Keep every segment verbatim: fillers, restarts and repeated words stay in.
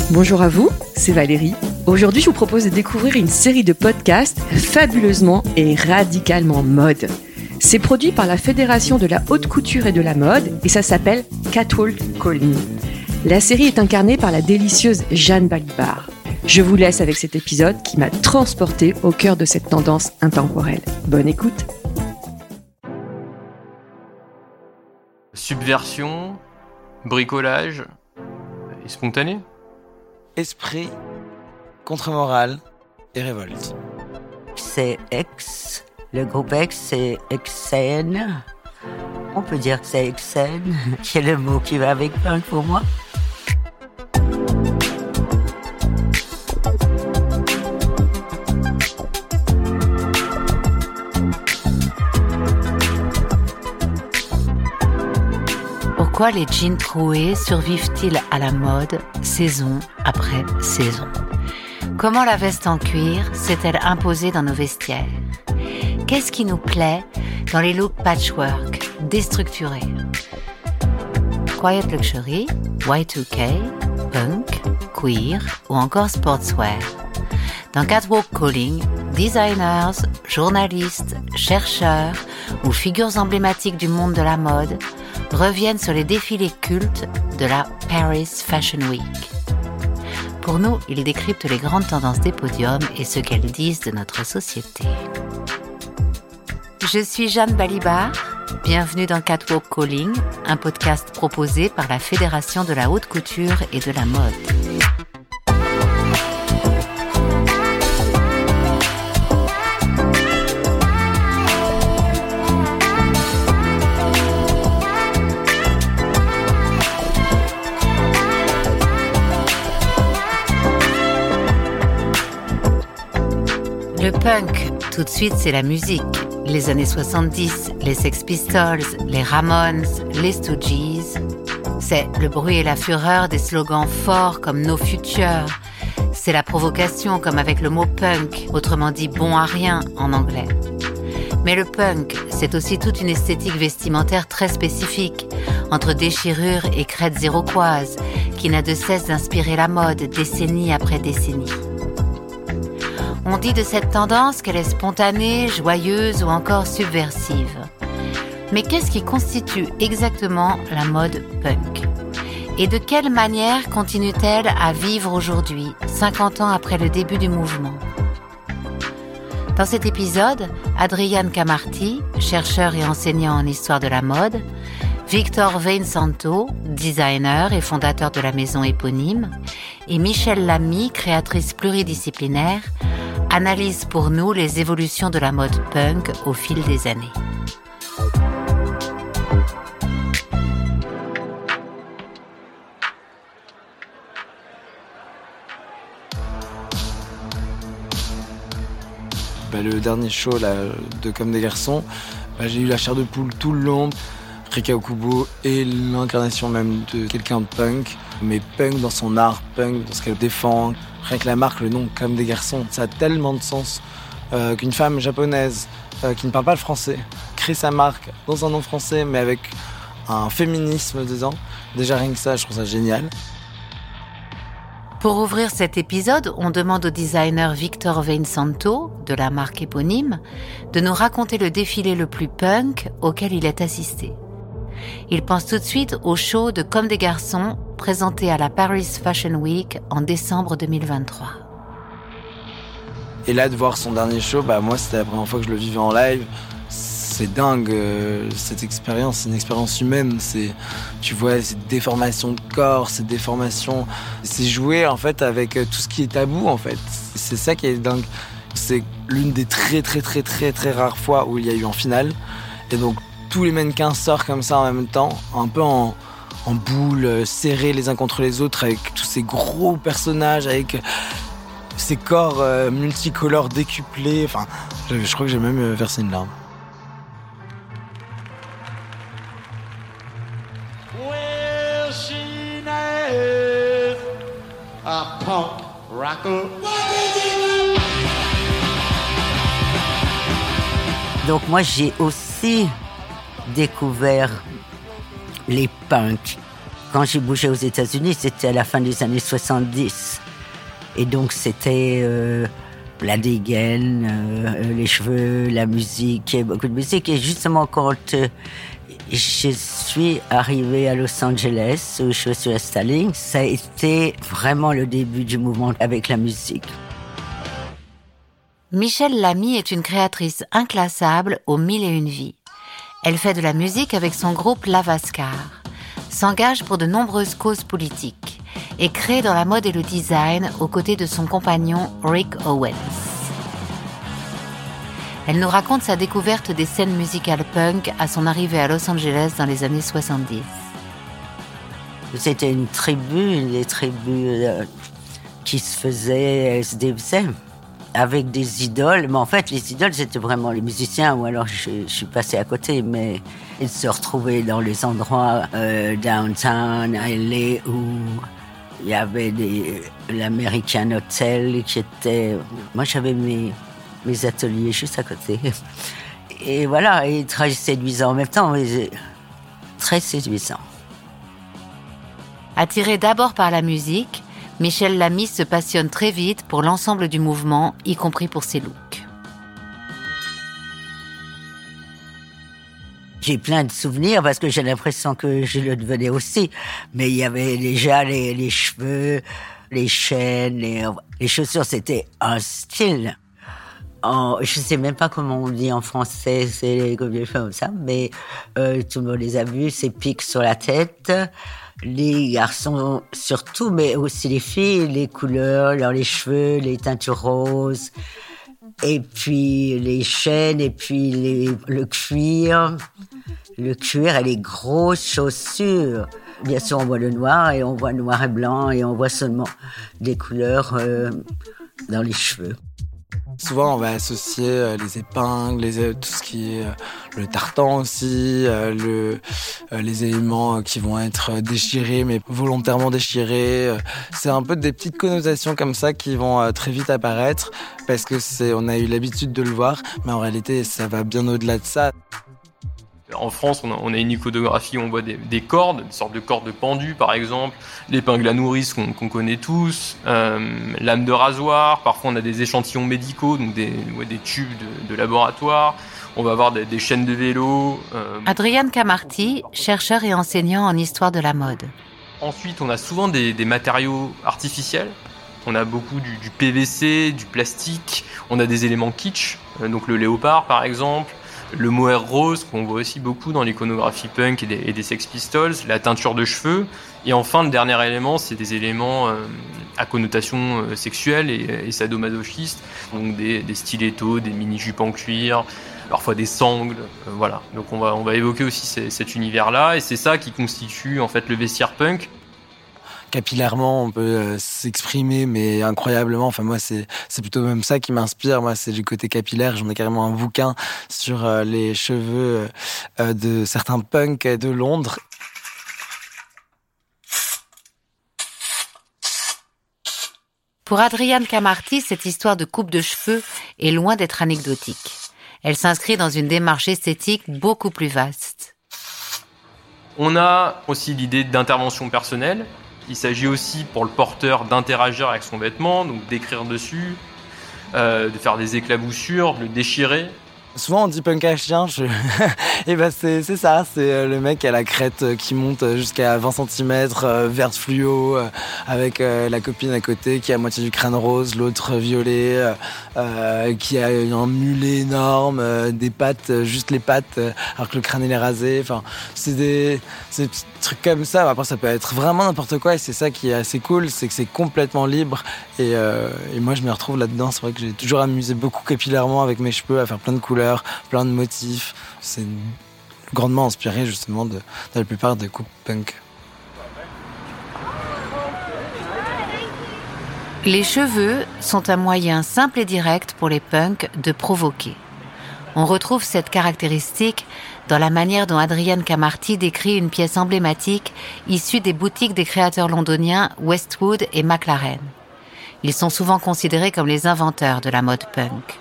Bonjour à vous, c'est Valérie. Aujourd'hui, je vous propose de découvrir une série de podcasts fabuleusement et radicalement mode. C'est produit par la Fédération de la haute couture et de la mode et ça s'appelle Catwalk Calling. La série est incarnée par la délicieuse Jeanne Balibar. Je vous laisse avec cet épisode qui m'a transportée au cœur de cette tendance intemporelle. Bonne écoute. Subversion, bricolage et spontané. Esprit, contre-morale et révolte. C'est X, le groupe X, c'est X-scène. On peut dire que c'est X-scène, qui est le mot qui va avec punk pour moi. Pourquoi les jeans troués survivent-ils à la mode saison après saison ? Comment la veste en cuir s'est-elle imposée dans nos vestiaires ? Qu'est-ce qui nous plaît dans les looks patchwork, déstructurés ? Quiet luxury, Y deux K, punk, queer ou encore sportswear. Dans Catwalk Calling, designers, journalistes, chercheurs ou figures emblématiques du monde de la mode reviennent sur les défilés cultes de la Paris Fashion Week. Pour nous, ils décryptent les grandes tendances des podiums et ce qu'elles disent de notre société. Je suis Jeanne Balibar, bienvenue dans Catwalk Calling, un podcast proposé par la Fédération de la haute couture et de la mode. Le punk, tout de suite, c'est la musique. Les années soixante-dix, les Sex Pistols, les Ramones, les Stooges. C'est le bruit et la fureur des slogans forts comme No Future. C'est la provocation comme avec le mot punk, autrement dit bon à rien en anglais. Mais le punk, c'est aussi toute une esthétique vestimentaire très spécifique, entre déchirures et crêtes iroquoises, qui n'a de cesse d'inspirer la mode décennie après décennie. On dit de cette tendance qu'elle est spontanée, joyeuse ou encore subversive. Mais qu'est-ce qui constitue exactement la mode punk ? Et de quelle manière continue-t-elle à vivre aujourd'hui, cinquante ans après le début du mouvement ? Dans cet épisode, Adrian Camarti, chercheur et enseignant en histoire de la mode, Victor Veinsanto, designer et fondateur de la maison éponyme, et Michèle Lamy, créatrice pluridisciplinaire, analyse pour nous les évolutions de la mode punk au fil des années. Bah, le dernier show là, de Comme des garçons, bah, j'ai eu la chair de poule tout le long. Rika Okubo est l'incarnation même de quelqu'un de punk, mais punk dans son art, punk dans ce qu'elle défend. Rien que la marque, le nom Comme des garçons, ça a tellement de sens euh, qu'une femme japonaise euh, qui ne parle pas le français crée sa marque dans un nom français, mais avec un féminisme dedans. Déjà rien que ça, je trouve ça génial. Pour ouvrir cet épisode, on demande au designer Victor Veinsanto, de la marque éponyme, de nous raconter le défilé le plus punk auquel il est assisté. Il pense tout de suite au show de Comme des garçons, présenté à la Paris Fashion Week en décembre deux mille vingt-trois. Et là, de voir son dernier show, bah, moi, c'était la première fois que je le vivais en live. C'est dingue, euh, cette expérience, c'est une expérience humaine. C'est, tu vois, cette déformation de corps, cette déformation. C'est jouer, en fait, avec tout ce qui est tabou, en fait. C'est ça qui est dingue. C'est l'une des très, très, très, très, très rares fois où il y a eu en finale. Et donc, tous les mannequins sortent comme ça en même temps, un peu en, en boule, serrés les uns contre les autres, avec tous ces gros personnages, avec ces corps euh, multicolores décuplés. Enfin, je, je crois que j'ai même versé une larme. Well, she knows a punk rocker. Donc moi, j'ai aussi découvert les punks Quand j'ai bougé aux États-Unis, c'était à la fin des années soixante-dix. Et donc, c'était euh, la dégaine, euh, les cheveux, la musique, beaucoup de musique. Et justement, quand euh, je suis arrivée à Los Angeles, où je suis installée, ça a été vraiment le début du mouvement avec la musique. Michèle Lamy est une créatrice inclassable aux mille et une vies. Elle fait de la musique avec son groupe Lavascar, s'engage pour de nombreuses causes politiques et crée dans la mode et le design aux côtés de son compagnon Rick Owens. Elle nous raconte sa découverte des scènes musicales punk à son arrivée à Los Angeles dans les années soixante-dix. C'était une tribu, une des tribus euh, qui se faisait, se défaisaient avec des idoles. Mais en fait, les idoles, c'était vraiment les musiciens, ou alors je, je suis passée à côté, mais ils se retrouvaient dans les endroits euh, downtown, L A, où il y avait des, l'American Hotel qui était... Moi, j'avais mes, mes ateliers juste à côté. Et voilà, et très séduisant en même temps, mais très séduisant. Attirée d'abord par la musique, Michèle Lamy se passionne très vite pour l'ensemble du mouvement, y compris pour ses looks. J'ai plein de souvenirs parce que j'ai l'impression que je le devenais aussi. Mais il y avait déjà les, les cheveux, les chaînes, les, les chaussures, c'était un style. En, je sais même pas comment on dit en français, c'est comme ça, mais euh, tout le monde les a vus, ces pics sur la tête. Les garçons surtout, mais aussi les filles, les couleurs, les cheveux, les teintures roses, et puis les chaînes, et puis les, le cuir, le cuir et les grosses chaussures. Bien sûr, on voit le noir, et on voit noir et blanc, et on voit seulement des couleurs euh, dans les cheveux. Souvent, on va associer euh, les épingles, les, tout ce qui est euh, le tartan aussi, euh, le, euh, les éléments qui vont être déchirés, mais volontairement déchirés. C'est un peu des petites connotations comme ça qui vont euh, très vite apparaître parce que c'est, on a eu l'habitude de le voir, mais en réalité, ça va bien au-delà de ça. En France, on a, on a une iconographie où on voit des, des cordes, une sorte de cordes pendues par exemple, l'épingle à nourrice qu'on, qu'on connaît tous, euh, lame de rasoir, parfois on a des échantillons médicaux, donc des, ouais, des tubes de, de laboratoire, on va avoir des, des chaînes de vélo. Euh... Adrian Camarty, chercheur et enseignant en histoire de la mode. Ensuite, on a souvent des, des matériaux artificiels. On a beaucoup du, du P V C, du plastique, on a des éléments kitsch, euh, donc le léopard par exemple. Le mohair rose, qu'on voit aussi beaucoup dans l'iconographie punk et des, et des Sex Pistols, la teinture de cheveux. Et enfin, le dernier élément, c'est des éléments euh, à connotation euh, sexuelle et, et sadomasochiste. Donc des, des stilettos, des mini-jupes en cuir, parfois des sangles. Euh, voilà. Donc on va, on va évoquer aussi ces, cet univers-là. Et c'est ça qui constitue en fait le vestiaire punk. Capillairement, on peut euh, s'exprimer, mais incroyablement. Enfin, moi, c'est, c'est plutôt même ça qui m'inspire. Moi, c'est du côté capillaire. J'en ai carrément un bouquin sur euh, les cheveux euh, de certains punks de Londres. Pour Adrian Camarty, cette histoire de coupe de cheveux est loin d'être anecdotique. Elle s'inscrit dans une démarche esthétique beaucoup plus vaste. On a aussi l'idée d'intervention personnelle. Il s'agit aussi pour le porteur d'interagir avec son vêtement, donc d'écrire dessus, euh, de faire des éclaboussures, de le déchirer. Souvent on dit punk à chien, je... et ben c'est, c'est ça, c'est le mec à la crête qui monte jusqu'à vingt centimètres, euh, verte fluo, euh, avec euh, la copine à côté qui a moitié du crâne rose, l'autre violet, euh, euh, qui a un mulet énorme, euh, des pattes, juste les pattes, euh, alors que le crâne il est rasé. Enfin, c'est des, c'est des petits trucs comme ça. Après ça peut être vraiment n'importe quoi et c'est ça qui est assez cool, c'est que c'est complètement libre et, euh, et moi je me retrouve là-dedans. C'est vrai que j'ai toujours amusé beaucoup capillairement avec mes cheveux à faire plein de couleurs, plein de motifs. C'est grandement inspiré justement de, de la plupart des coupes punk. Les cheveux sont un moyen simple et direct pour les punks de provoquer. On retrouve cette caractéristique dans la manière dont Adrian Camarty décrit une pièce emblématique issue des boutiques des créateurs londoniens Westwood et McLaren. Ils sont souvent considérés comme les inventeurs de la mode punk.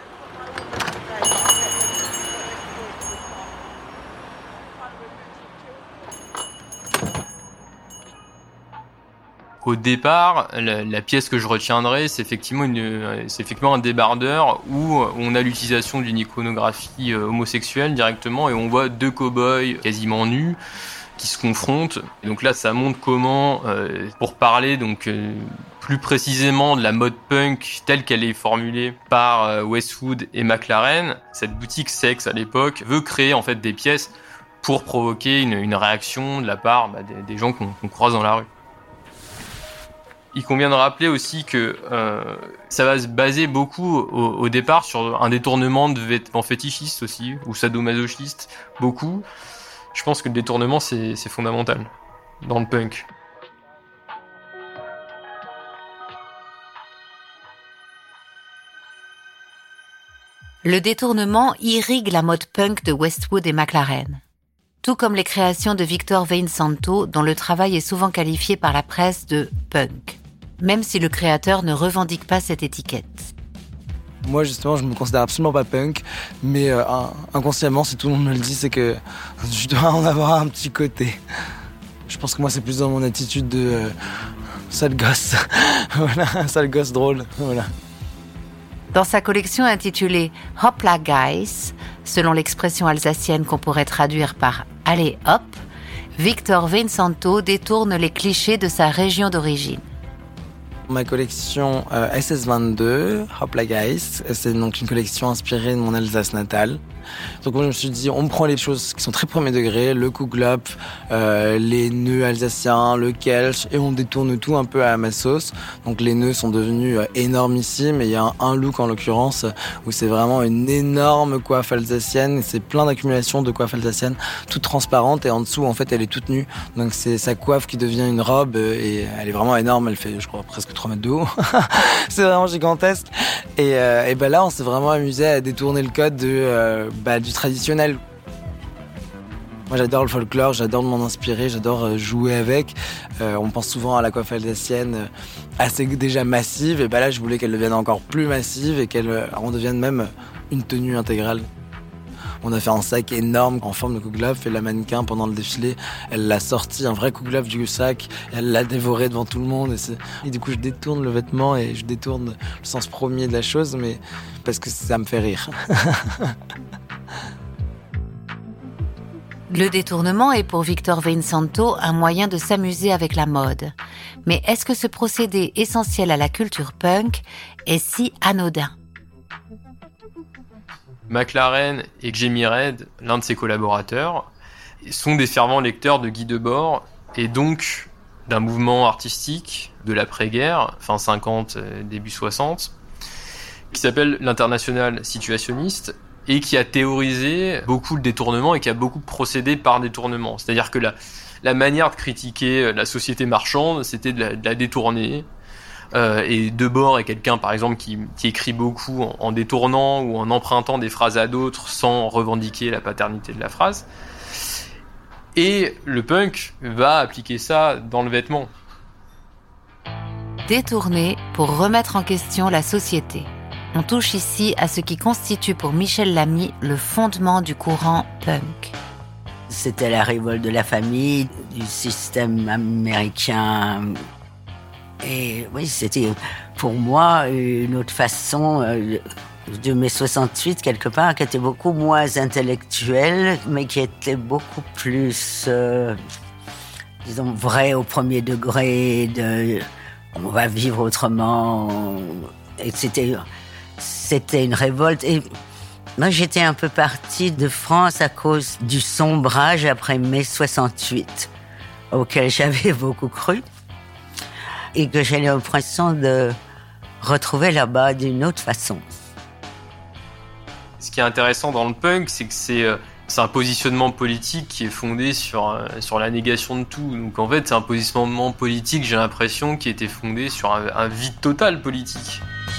Au départ, la, la pièce que je retiendrai, c'est effectivement, une, c'est effectivement un débardeur où on a l'utilisation d'une iconographie homosexuelle directement et on voit deux cow-boys quasiment nus qui se confrontent. Et donc là, ça montre comment, euh, pour parler donc euh, plus précisément de la mode punk telle qu'elle est formulée par euh, Westwood et McLaren, cette boutique Sex à l'époque veut créer en fait des pièces pour provoquer une, une réaction de la part bah, des, des gens qu'on, qu'on croise dans la rue. Il convient de rappeler aussi que euh, ça va se baser beaucoup au, au départ sur un détournement de vêtements fétichistes aussi, ou sadomasochistes, beaucoup. Je pense que le détournement, c'est, c'est fondamental dans le punk. Le détournement irrigue la mode punk de Westwood et McLaren. Tout comme les créations de Victor Veinsanto, dont le travail est souvent qualifié par la presse de punk, même si le créateur ne revendique pas cette étiquette. Moi, justement, je me considère absolument pas punk, mais euh, inconsciemment, si tout le monde me le dit, c'est que je dois en avoir un petit côté. Je pense que moi, c'est plus dans mon attitude de euh, sale gosse. Voilà, sale gosse drôle. Voilà. Dans sa collection intitulée Hopla Guys, selon l'expression alsacienne qu'on pourrait traduire par « Allez hop », Victor Veinsanto détourne les clichés de sa région d'origine. Ma collection euh, S S vingt-deux, Hopla Guys, c'est donc une collection inspirée de mon Alsace natale. Donc moi je me suis dit, on prend les choses qui sont très premier degré, le Kuglop, euh, les nœuds alsaciens, le Kelch, et on détourne tout un peu à ma sauce. Donc les nœuds sont devenus euh, énormissimes, et il y a un, un look en l'occurrence où c'est vraiment une énorme coiffe alsacienne, et c'est plein d'accumulations de coiffes alsaciennes, toutes transparentes, et en dessous en fait elle est toute nue. Donc c'est sa coiffe qui devient une robe, et elle est vraiment énorme, elle fait je crois presque trois mètres de haut. C'est vraiment gigantesque. Et, euh, et ben là on s'est vraiment amusé à détourner le code de... Euh, Bah, du traditionnel. Moi j'adore le folklore, j'adore m'en inspirer, j'adore jouer avec. Euh, on pense souvent à la coiffe alsacienne assez déjà massive, et bah là je voulais qu'elle devienne encore plus massive et qu'elle en devienne même une tenue intégrale. On a fait un sac énorme en forme de Kuglop et la mannequin pendant le défilé, elle l'a sorti un vrai Kuglop du sac, et elle l'a dévoré devant tout le monde. Et, c'est... et du coup je détourne le vêtement et je détourne le sens premier de la chose, mais parce que ça me fait rire. Le détournement est pour Victor Veinsanto un moyen de s'amuser avec la mode. Mais est-ce que ce procédé essentiel à la culture punk est si anodin ? McLaren et Jamie Reid, l'un de ses collaborateurs, sont des fervents lecteurs de Guy Debord et donc d'un mouvement artistique de l'après-guerre, fin cinquante, début soixante, qui s'appelle l'Internationale situationniste et qui a théorisé beaucoup le détournement et qui a beaucoup procédé par détournement. C'est-à-dire que la, la manière de critiquer la société marchande, c'était de la, de la détourner. Euh, et Debord est quelqu'un, par exemple, qui, qui écrit beaucoup en, en détournant ou en empruntant des phrases à d'autres sans revendiquer la paternité de la phrase. Et le punk va appliquer ça dans le vêtement. Détourner pour remettre en question la société. On touche ici à ce qui constitue pour Michel Lamy le fondement du courant punk. C'était la révolte de la famille, du système américain. Et oui, c'était pour moi une autre façon de mai soixante-huit, quelque part, qui était beaucoup moins intellectuelle, mais qui était beaucoup plus, euh, disons, vraie au premier degré, de on va vivre autrement. Et c'était... C'était une révolte. Et moi, j'étais un peu partie de France à cause du sombrage après mai soixante-huit, auquel j'avais beaucoup cru, et que j'ai l'impression de retrouver là-bas d'une autre façon. Ce qui est intéressant dans le punk, c'est que c'est, c'est un positionnement politique qui est fondé sur, sur la négation de tout. Donc en fait, c'est un positionnement politique, j'ai l'impression, qui était fondé sur un, un vide total politique.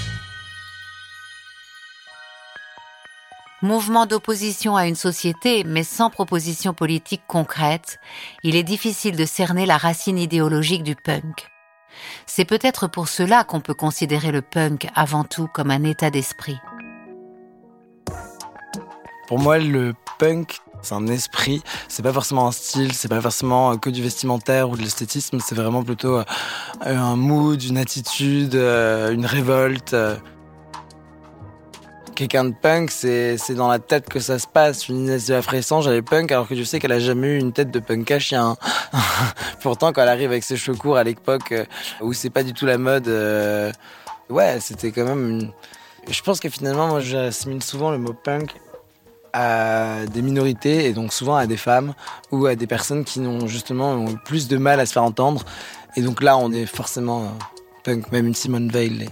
Mouvement d'opposition à une société, mais sans proposition politique concrète, il est difficile de cerner la racine idéologique du punk. C'est peut-être pour cela qu'on peut considérer le punk avant tout comme un état d'esprit. Pour moi, le punk, C'est un esprit, c'est pas forcément un style, c'est pas forcément que du vestimentaire ou de l'esthétisme, c'est vraiment plutôt un mood, une attitude, une révolte. Quelqu'un de punk, c'est, c'est dans la tête que ça se passe. Une Inès de la Fressange, elle est punk, alors que je sais qu'elle a jamais eu une tête de punk à chien. Pourtant, quand elle arrive avec ses cheveux courts à l'époque où c'est pas du tout la mode, euh, ouais, c'était quand même une... Je pense que finalement, moi, j'assimile souvent le mot punk à des minorités, et donc souvent à des femmes ou à des personnes qui n'ont justement ont plus de mal à se faire entendre. Et donc là, on est forcément euh, punk, même une Simone Veil l'est.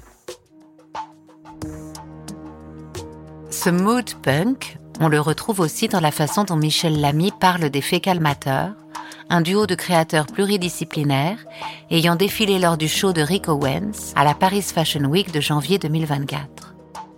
Ce mood punk, on le retrouve aussi dans la façon dont Michel Lamy parle des Fécal Matter, un duo de créateurs pluridisciplinaires ayant défilé lors du show de Rick Owens à la Paris Fashion Week de janvier deux mille vingt-quatre.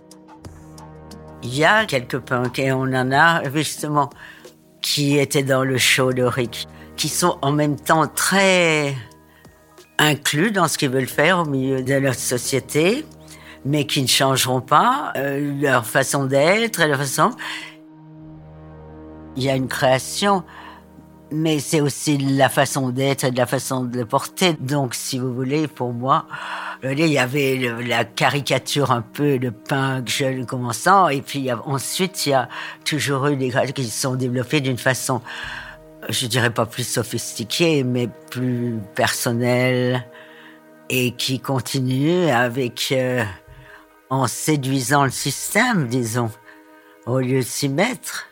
Il y a quelques punks, et on en a justement qui étaient dans le show de Rick, qui sont en même temps très inclus dans ce qu'ils veulent faire au milieu de notre société, mais qui ne changeront pas euh, leur façon d'être et leur façon... Il y a une création, mais c'est aussi la façon d'être et de la façon de le porter. Donc, si vous voulez, pour moi, il y avait le, la caricature un peu de punk jeune commençant, et puis il y a, ensuite, il y a toujours eu des créateurs qui se sont développés d'une façon, je dirais pas plus sophistiquée, mais plus personnelle, et qui continuent avec... Euh, en séduisant le système, disons, au lieu de s'y mettre.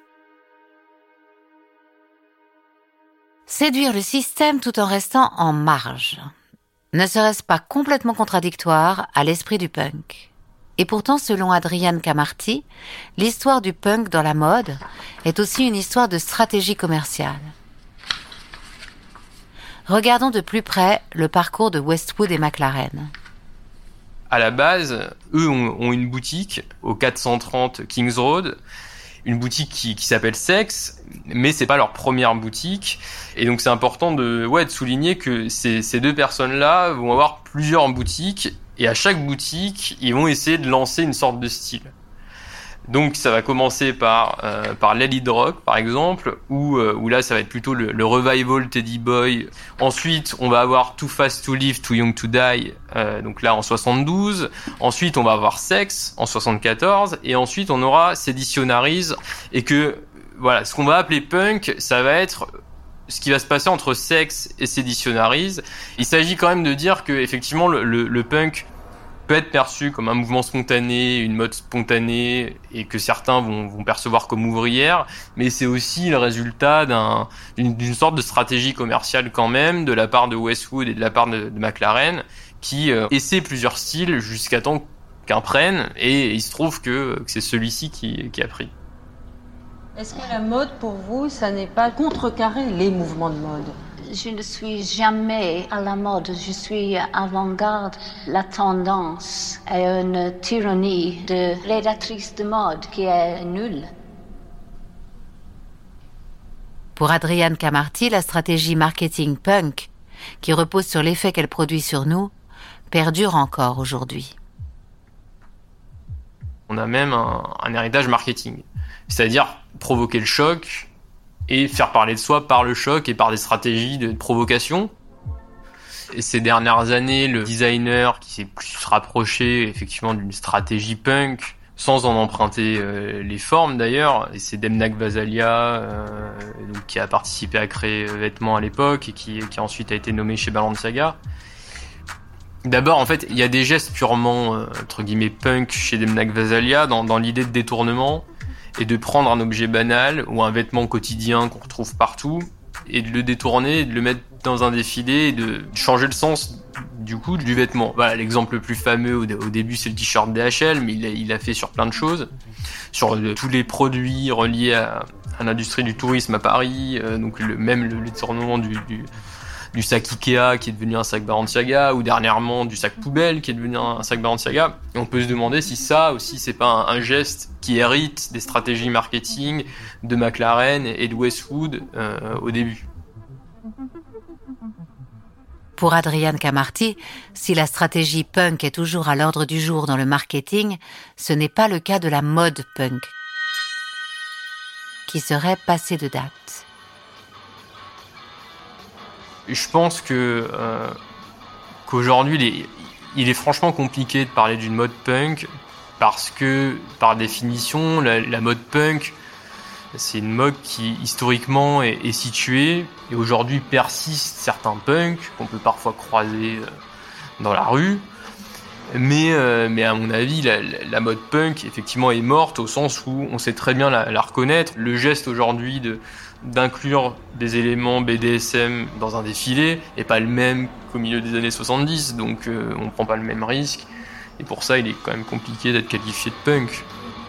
Séduire le système tout en restant en marge. Ne serait-ce pas complètement contradictoire à l'esprit du punk? Et pourtant, selon Adrian Camarty, l'histoire du punk dans la mode est aussi une histoire de stratégie commerciale. Regardons de plus près le parcours de Westwood et McLaren. À la base, eux ont, ont une boutique au quatre cent trente Kings Road, une boutique qui, qui s'appelle Sex, mais c'est pas leur première boutique. Et donc c'est important de, ouais, de souligner que ces, ces deux personnes-là vont avoir plusieurs boutiques, et à chaque boutique, ils vont essayer de lancer une sorte de style. Donc ça va commencer par euh, par Lady Rock par exemple, où euh, où là ça va être plutôt le, le revival Teddy Boy. Ensuite on va avoir Too Fast to Live, Too Young to Die, euh, donc là en soixante-douze. Ensuite on va avoir Sex en soixante-quatorze, et ensuite on aura Seditionaries. Et que voilà, ce qu'on va appeler punk, ça va être ce qui va se passer entre Sex et Seditionaries. Il s'agit quand même de dire que effectivement le, le, le punk peut être perçu comme un mouvement spontané, une mode spontanée, et que certains vont, vont percevoir comme ouvrière, mais c'est aussi le résultat d'un, d'une, d'une sorte de stratégie commerciale quand même, de la part de Westwood et de la part de, de McLaren, qui euh, essaient plusieurs styles jusqu'à temps qu'un prenne, et il se trouve que, que c'est celui-ci qui, qui a pris. Est-ce que la mode, pour vous, ça n'est pas contrecarrer les mouvements de mode ? Je ne suis jamais à la mode, je suis avant-garde. La tendance est une tyrannie de rédactrice de mode qui est nulle. Pour Adrian Camarty, la stratégie marketing punk, qui repose sur l'effet qu'elle produit sur nous, perdure encore aujourd'hui. On a même un, un héritage marketing, c'est-à-dire provoquer le choc, et faire parler de soi par le choc et par des stratégies de provocation. Et ces dernières années, le designer qui s'est plus rapproché effectivement d'une stratégie punk, sans en emprunter euh, les formes d'ailleurs, et c'est Demna Gvasalia, euh, donc, qui a participé à créer euh, Vêtements à l'époque et qui, qui ensuite a été nommé chez Balenciaga. D'abord, en fait, il y a des gestes purement, euh, entre guillemets, punk chez Demna Gvasalia dans, dans l'idée de détournement, et de prendre un objet banal ou un vêtement quotidien qu'on retrouve partout et de le détourner et de le mettre dans un défilé et de changer le sens du coup du vêtement. Voilà, l'exemple le plus fameux au, au début c'est le t-shirt D H L, mais il a, il a fait sur plein de choses, sur le, tous les produits reliés à, à l'industrie du tourisme à Paris, euh, donc le, même le, le détournement du, du du sac Ikea qui est devenu un sac Balenciaga, ou dernièrement du sac poubelle qui est devenu un sac Balenciaga. Et on peut se demander si ça aussi c'est pas un, un geste qui hérite des stratégies marketing de McLaren et de Westwood euh, au début. Pour Adrian Camarty, si la stratégie punk est toujours à l'ordre du jour dans le marketing, ce n'est pas le cas de la mode punk, qui serait passé de date. Je pense que euh, qu'aujourd'hui, il est, il est franchement compliqué de parler d'une mode punk parce que, par définition, la, la mode punk, c'est une mode qui, historiquement, est, est située et aujourd'hui persiste certains punks qu'on peut parfois croiser dans la rue. Mais, euh, mais à mon avis, la, la mode punk, effectivement, est morte au sens où on sait très bien la, la reconnaître. Le geste aujourd'hui de, d'inclure des éléments B D S M dans un défilé n'est pas le même qu'au milieu des années soixante-dix, donc euh, on ne prend pas le même risque. Et pour ça, il est quand même compliqué d'être qualifié de punk.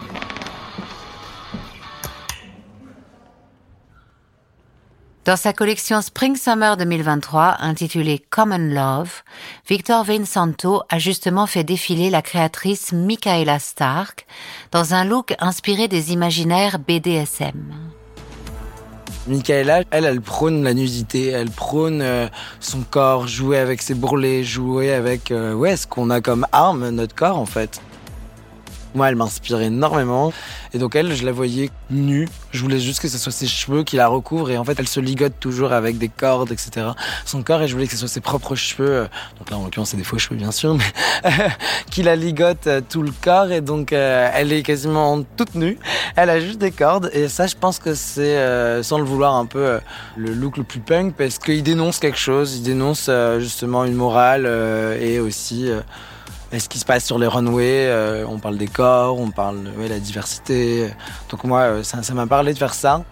Dans sa collection Spring-Summer deux mille vingt-trois, intitulée Common Love, Victor Vincenteau a justement fait défiler la créatrice Michaela Stark dans un look inspiré des imaginaires B D S M. Michaela, elle, elle prône la nudité, elle prône euh, son corps, jouer avec ses bourrelets, jouer avec euh, ouais, ce qu'on a comme arme, notre corps en fait. Moi, elle m'inspire énormément. Et donc elle, je la voyais nue. Je voulais juste que ce soit ses cheveux qui la recouvrent. Et en fait, elle se ligote toujours avec des cordes, et cetera. Son corps, et je voulais que ce soit ses propres cheveux. Donc là, en l'occurrence, c'est des faux cheveux, bien sûr. Mais qui la ligotent tout le corps. Et donc, euh, elle est quasiment toute nue. Elle a juste des cordes. Et ça, je pense que c'est, euh, sans le vouloir, un peu euh, le look le plus punk. Parce qu'il dénonce quelque chose. Il dénonce euh, justement une morale euh, et aussi... Euh, Et ce qui se passe sur les runways, euh, on parle des corps, on parle de ouais, la diversité. Donc moi, euh, ça, ça m'a parlé de faire ça.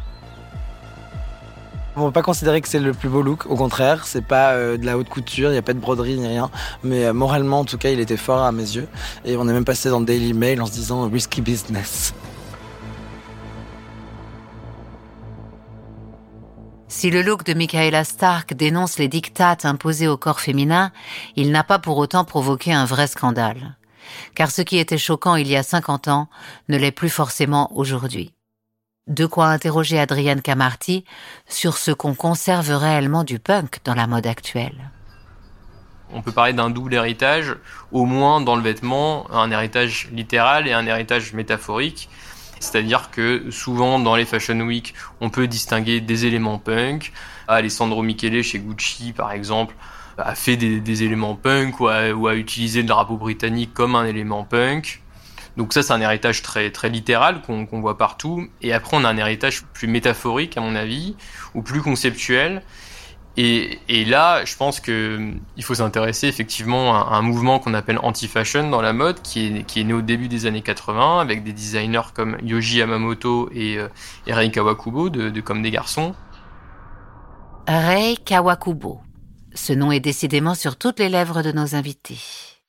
On ne va pas considérer que c'est le plus beau look, au contraire, c'est pas euh, de la haute couture, il n'y a pas de broderie ni rien. Mais euh, moralement, en tout cas, il était fort à mes yeux. Et on est même passé dans le Daily Mail en se disant « risky business ». Si le look de Michaela Stark dénonce les diktats imposés au corps féminin, il n'a pas pour autant provoqué un vrai scandale. Car ce qui était choquant il y a cinquante ans ne l'est plus forcément aujourd'hui. De quoi interroger Adrienne Camarty sur ce qu'on conserve réellement du punk dans la mode actuelle. On peut parler d'un double héritage, au moins dans le vêtement, un héritage littéral et un héritage métaphorique. C'est-à-dire que souvent dans les Fashion Week, on peut distinguer des éléments punk. Alessandro Michele chez Gucci, par exemple, a fait des, des éléments punk ou a, ou a utilisé le drapeau britannique comme un élément punk. Donc ça, c'est un héritage très, très littéral qu'on, qu'on voit partout. Et après, on a un héritage plus métaphorique, à mon avis, ou plus conceptuel. Et, et là, je pense que il faut s'intéresser effectivement à un mouvement qu'on appelle anti-fashion dans la mode, qui est, qui est né au début des années quatre-vingts, avec des designers comme Yohji Yamamoto et, euh, et Rei Kawakubo de, de Comme des garçons. Rei Kawakubo. Ce nom est décidément sur toutes les lèvres de nos invités.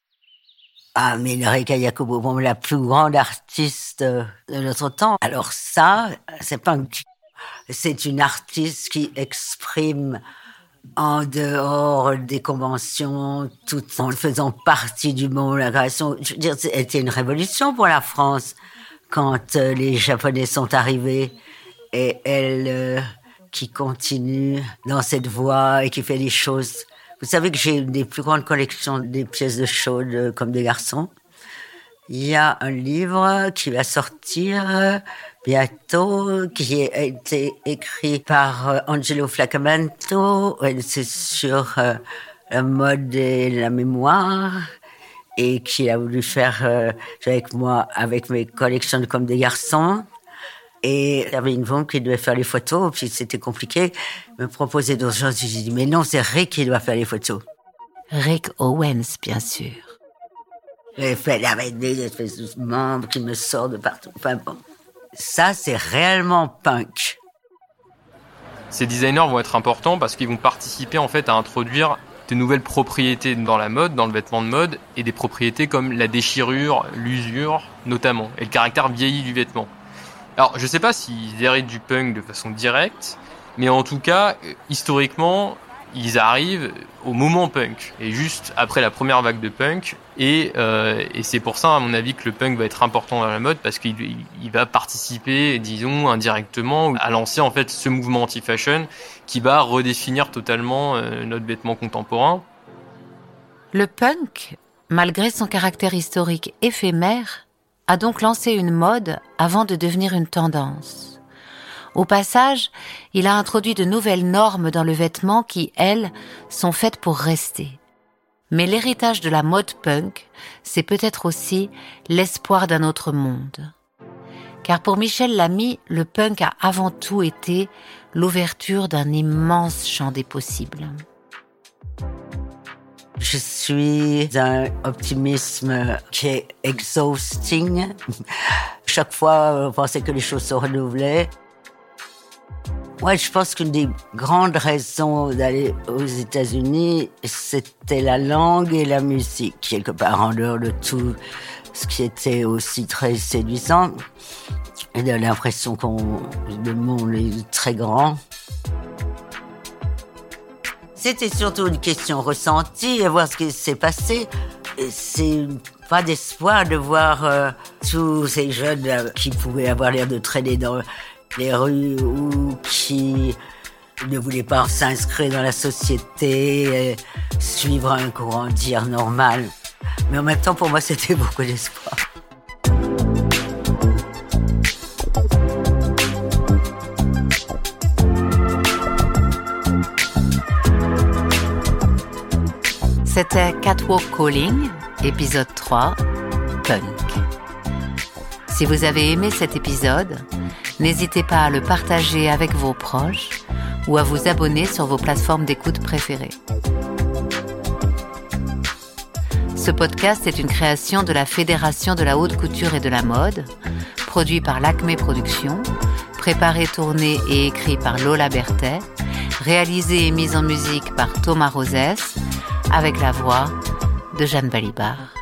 Ah, mais Rei Kawakubo, bon, la plus grande artiste de notre temps. Alors ça, c'est pas un... C'est une artiste qui exprime en dehors des conventions, tout en faisant partie du monde, la création. Je veux dire, c'était une révolution pour la France quand euh, les Japonais sont arrivés et elle euh, qui continue dans cette voie et qui fait des choses. Vous savez que j'ai une des plus grandes collections des pièces de show de Comme des garçons. Il y a un livre qui va sortir bientôt, qui a été écrit par Angelo Flacamento. C'est sur euh, la mode et la mémoire, et qui a voulu faire euh, avec moi, avec mes collections de Comme des garçons. Et il y avait une femme qui devait faire les photos, puis c'était compliqué. Me proposer d'autres choses, j'ai dit, mais non, c'est Rick qui doit faire les photos. Rick Owens, bien sûr. J'ai fait avec des espèces de membres qui me sortent de partout. Enfin bon, ça c'est réellement punk. Ces designers vont être importants parce qu'ils vont participer en fait à introduire des nouvelles propriétés dans la mode, dans le vêtement de mode, et des propriétés comme la déchirure, l'usure notamment, et le caractère vieilli du vêtement. Alors je sais pas s'ils héritent du punk de façon directe, mais en tout cas, historiquement, ils arrivent au moment punk, et juste après la première vague de punk, et, euh, et c'est pour ça, à mon avis, que le punk va être important dans la mode, parce qu'il il, il va participer, disons, indirectement, à lancer en fait ce mouvement anti-fashion qui va redéfinir totalement euh, notre vêtement contemporain. Le punk, malgré son caractère historique éphémère, a donc lancé une mode avant de devenir une tendance. Au passage, il a introduit de nouvelles normes dans le vêtement qui, elles, sont faites pour rester. Mais l'héritage de la mode punk, c'est peut-être aussi l'espoir d'un autre monde. Car pour Michel Lamy, le punk a avant tout été l'ouverture d'un immense champ des possibles. Je suis d'un optimisme qui est exhausting. Chaque fois, on pensait que les choses se renouvelaient. Ouais, je pense qu'une des grandes raisons d'aller aux États-Unis, c'était la langue et la musique, quelque part en dehors de tout ce qui était aussi très séduisant. Et de l'impression qu'on, le monde est très grand. C'était surtout une question ressentie, et voir ce qui s'est passé. Et c'est pas d'espoir de voir euh, tous ces jeunes euh, qui pouvaient avoir l'air de traîner dans les rues ou qui ne voulaient pas s'inscrire dans la société, et suivre un courant dire normal. Mais en même temps, pour moi, c'était beaucoup d'espoir. C'était Catwalk Calling, épisode trois, Punk. Si vous avez aimé cet épisode, n'hésitez pas à le partager avec vos proches ou à vous abonner sur vos plateformes d'écoute préférées. Ce podcast est une création de la Fédération de la haute couture et de la mode, produit par l'Acme Productions, préparé, tourné et écrit par Lola Berthet, réalisé et mis en musique par Thomas Rosès, avec la voix de Jeanne Balibar.